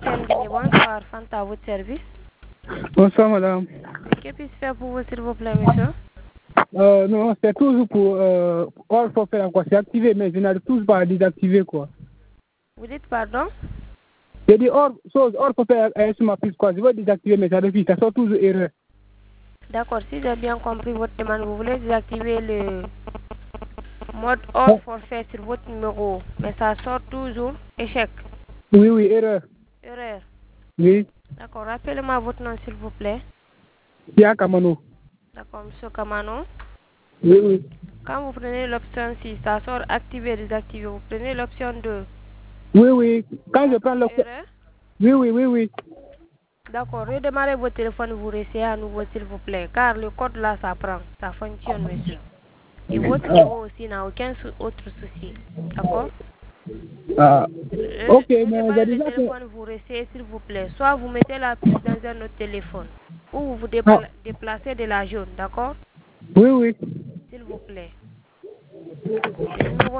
Bonsoir, Fanta, à votre service. Bonsoir, madame. Que puis-je faire pour vous, s'il vous plaît, monsieur? Non, c'est toujours pour hors forfait, quoi. C'est activé, mais je n'arrive toujours pas à désactiver, quoi. Vous dites pardon? J'ai dit hors forfait sur ma puce, quoi. Je veux désactiver, mais ça refuse, ça sort toujours erreur. D'accord, si j'ai bien compris votre demande, vous voulez désactiver le mode hors forfait sur votre numéro, mais ça sort toujours échec. Oui, erreur. Erreur. Oui. D'accord, rappelez-moi votre nom, s'il vous plaît. Sia Kamano. D'accord, monsieur Kamano. Oui. Quand vous prenez l'option 6, ça sort activer, désactiver. Vous prenez l'option 2. Oui. Quand je prends l'option. Erreur. Oui. D'accord, redémarrez votre téléphone, vous réessayez à nouveau, s'il vous plaît, car le code là, ça prend, ça fonctionne, monsieur. Et votre numéro aussi n'a aucun autre souci. D'accord? Ok, mais Redémarrez j'ai le déjà fait. téléphone, vous réessayez, s'il vous plaît. Soit vous mettez la puce dans un autre téléphone, ou vous vous déplacez de la jaune, d'accord? Oui. S'il vous plaît. Le numéro